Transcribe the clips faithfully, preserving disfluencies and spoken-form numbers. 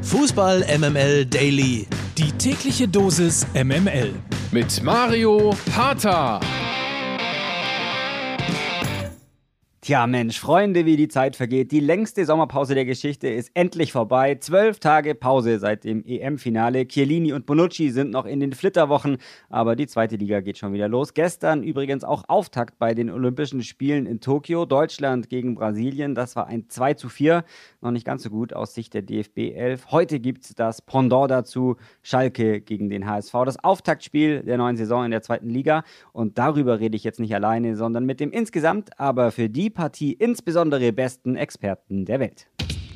Fußball M M L Daily. Die tägliche Dosis M M L. Mit Mario Harter. Tja Mensch, Freunde, wie die Zeit vergeht. Die längste Sommerpause der Geschichte ist endlich vorbei. Zwölf Tage Pause seit dem E M-Finale. Chiellini und Bonucci sind noch in den Flitterwochen, aber die zweite Liga geht schon wieder los. Gestern übrigens auch Auftakt bei den Olympischen Spielen in Tokio. Deutschland gegen Brasilien, das war ein zwei zu vier. Noch nicht ganz so gut aus Sicht der D F B elf. Heute gibt es das Pendant dazu, Schalke gegen den H S V. Das Auftaktspiel der neuen Saison in der zweiten Liga. Und darüber rede ich jetzt nicht alleine, sondern mit dem insgesamt, aber für die Partie insbesondere besten Experten der Welt.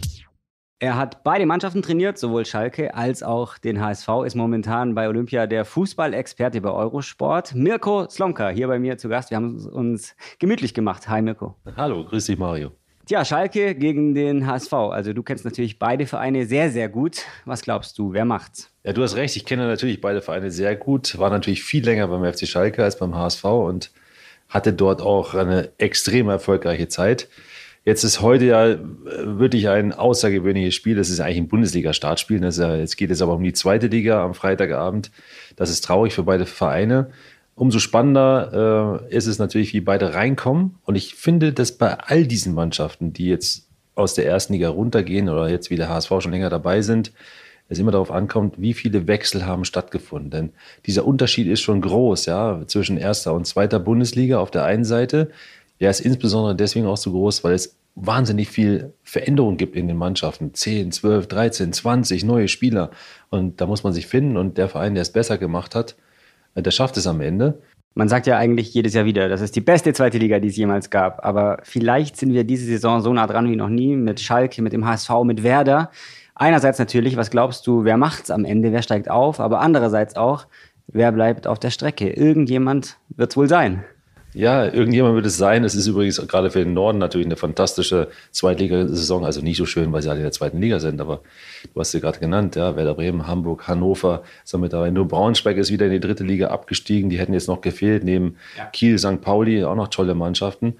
Er hat beide Mannschaften trainiert, sowohl Schalke als auch den H S V, ist momentan bei Olympia der Fußballexperte bei Eurosport. Mirko Slomka hier bei mir zu Gast. Wir haben es uns gemütlich gemacht. Hi Mirko. Hallo, grüß dich Mario. Tja, Schalke gegen den H S V. Also du kennst natürlich beide Vereine sehr, sehr gut. Was glaubst du, wer macht's? Ja, du hast recht, ich kenne natürlich beide Vereine sehr gut. War natürlich viel länger beim F C Schalke als beim H S V und hatte dort auch eine extrem erfolgreiche Zeit. Jetzt ist heute ja wirklich ein außergewöhnliches Spiel. Das ist eigentlich ein Bundesliga-Startspiel. Das ist ja, jetzt geht es aber um die zweite Liga am Freitagabend. Das ist traurig für beide Vereine. Umso spannender äh, ist es natürlich, wie beide reinkommen. Und ich finde, dass bei all diesen Mannschaften, die jetzt aus der ersten Liga runtergehen oder jetzt wie der H S V schon länger dabei sind, es immer darauf ankommt, wie viele Wechsel haben stattgefunden. Denn dieser Unterschied ist schon groß, ja, zwischen erster und zweiter Bundesliga auf der einen Seite. Der ist insbesondere deswegen auch so groß, weil es wahnsinnig viel Veränderung gibt in den Mannschaften. zehn, zwölf, dreizehn, zwanzig neue Spieler. Und da muss man sich finden. Und der Verein, der es besser gemacht hat, der schafft es am Ende. Man sagt ja eigentlich jedes Jahr wieder, das ist die beste zweite Liga, die es jemals gab. Aber vielleicht sind wir diese Saison so nah dran wie noch nie mit Schalke, mit dem H S V, mit Werder. Einerseits natürlich, was glaubst du, wer macht's am Ende, wer steigt auf? Aber andererseits auch, wer bleibt auf der Strecke? Irgendjemand wird's wohl sein. Ja, irgendjemand wird es sein. Es ist übrigens gerade für den Norden natürlich eine fantastische Zweitligasaison. Also nicht so schön, weil sie alle in der zweiten Liga sind, aber du hast sie gerade genannt, ja, Werder Bremen, Hamburg, Hannover ist mit dabei. Nur Braunschweig ist wieder in die dritte Liga abgestiegen. Die hätten jetzt noch gefehlt, neben ja. Kiel, Sankt Pauli, auch noch tolle Mannschaften.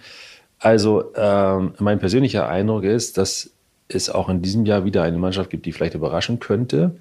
Also ähm, mein persönlicher Eindruck ist, dass es auch in diesem Jahr wieder eine Mannschaft gibt, die vielleicht überraschen könnte.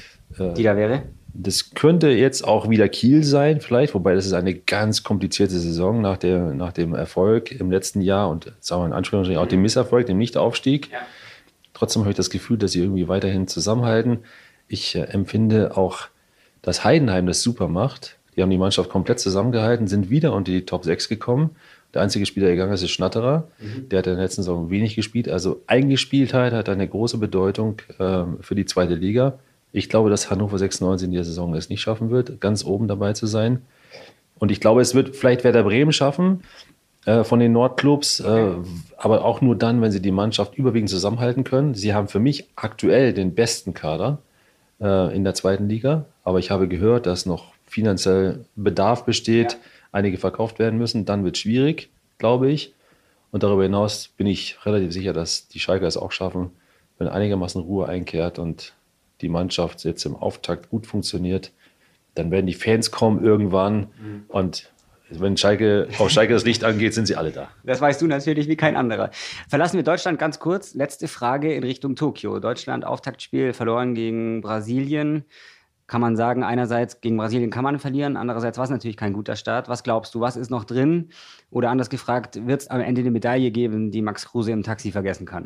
Die da wäre? Das könnte jetzt auch wieder Kiel sein, vielleicht, wobei das ist eine ganz komplizierte Saison nach, der, nach dem Erfolg im letzten Jahr und sagen wir in Anführungsstrichen auch dem Misserfolg, dem Nichtaufstieg. Ja. Trotzdem habe ich das Gefühl, dass sie irgendwie weiterhin zusammenhalten. Ich äh, empfinde auch, dass Heidenheim das super macht. Die haben die Mannschaft komplett zusammengehalten, sind wieder unter die Top sechs gekommen. Der einzige Spieler, der gegangen ist, ist Schnatterer. Mhm. Der hat in der letzten Saison wenig gespielt. Also Eingespieltheit hat eine große Bedeutung äh, für die zweite Liga. Ich glaube, dass Hannover sechsundneunzig in der Saison es nicht schaffen wird, ganz oben dabei zu sein. Und ich glaube, es wird vielleicht Werder Bremen schaffen äh, von den Nordclubs, äh, aber auch nur dann, wenn sie die Mannschaft überwiegend zusammenhalten können. Sie haben für mich aktuell den besten Kader äh, in der zweiten Liga. Aber ich habe gehört, dass noch finanziell Bedarf besteht, ja. einige verkauft werden müssen. Dann wird es schwierig, glaube ich. Und darüber hinaus bin ich relativ sicher, dass die Schalker es auch schaffen, wenn einigermaßen Ruhe einkehrt und die Mannschaft jetzt im Auftakt gut funktioniert, dann werden die Fans kommen irgendwann mhm. und wenn Schalke, auf Schalke das Licht angeht, sind sie alle da. Das weißt du natürlich wie kein anderer. Verlassen wir Deutschland ganz kurz. Letzte Frage in Richtung Tokio. Deutschland, Auftaktspiel, verloren gegen Brasilien. Kann man sagen, einerseits gegen Brasilien kann man verlieren, andererseits war es natürlich kein guter Start. Was glaubst du, was ist noch drin? Oder anders gefragt, wird es am Ende eine Medaille geben, die Max Kruse im Taxi vergessen kann?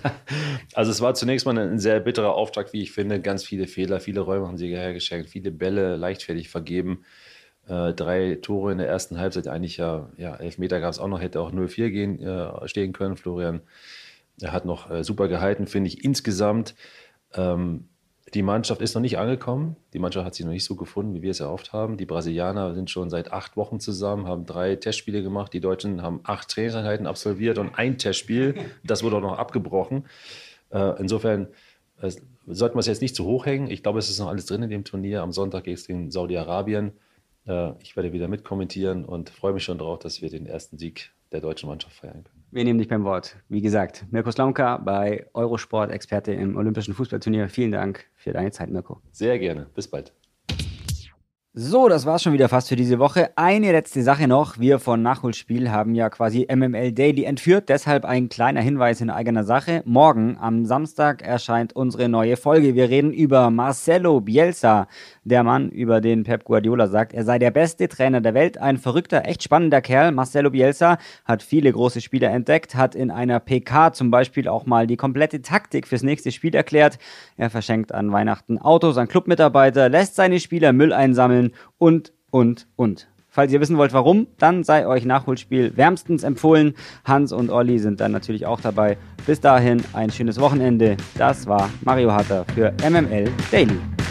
Also es war zunächst mal ein sehr bitterer Auftakt, wie ich finde. Ganz viele Fehler, viele Räume haben sie hergeschenkt, viele Bälle leichtfertig vergeben. Äh, drei Tore in der ersten Halbzeit, eigentlich ja, ja Elfmeter gab es auch noch, hätte auch null vier gehen, äh, stehen können. Florian, er hat noch äh, super gehalten, finde ich insgesamt. Ähm, Die Mannschaft ist noch nicht angekommen. Die Mannschaft hat sich noch nicht so gefunden, wie wir es erhofft haben. Die Brasilianer sind schon seit acht Wochen zusammen, haben drei Testspiele gemacht. Die Deutschen haben acht Trainingseinheiten absolviert und ein Testspiel. Das wurde auch noch abgebrochen. Insofern sollten wir es jetzt nicht zu hoch hängen. Ich glaube, es ist noch alles drin in dem Turnier. Am Sonntag geht es gegen Saudi-Arabien. Ich werde wieder mitkommentieren und freue mich schon darauf, dass wir den ersten Sieg der deutschen Mannschaft feiern können. Wir nehmen dich beim Wort. Wie gesagt, Mirko Slomka bei Eurosport, Experte im Olympischen Fußballturnier. Vielen Dank für deine Zeit, Mirko. Sehr gerne. Bis bald. So, das war's schon wieder fast für diese Woche. Eine letzte Sache noch. Wir von Nachholspiel haben ja quasi M M L Daily entführt. Deshalb ein kleiner Hinweis in eigener Sache. Morgen, am Samstag, erscheint unsere neue Folge. Wir reden über Marcelo Bielsa. Der Mann, über den Pep Guardiola sagt, er sei der beste Trainer der Welt. Ein verrückter, echt spannender Kerl. Marcelo Bielsa hat viele große Spieler entdeckt, hat in einer P K zum Beispiel auch mal die komplette Taktik fürs nächste Spiel erklärt. Er verschenkt an Weihnachten Autos an Clubmitarbeiter, lässt seine Spieler Müll einsammeln und, und, und. Falls ihr wissen wollt, warum, dann sei euch Nachholspiel wärmstens empfohlen. Hans und Olli sind dann natürlich auch dabei. Bis dahin ein schönes Wochenende. Das war Mario Harter für M M L Daily.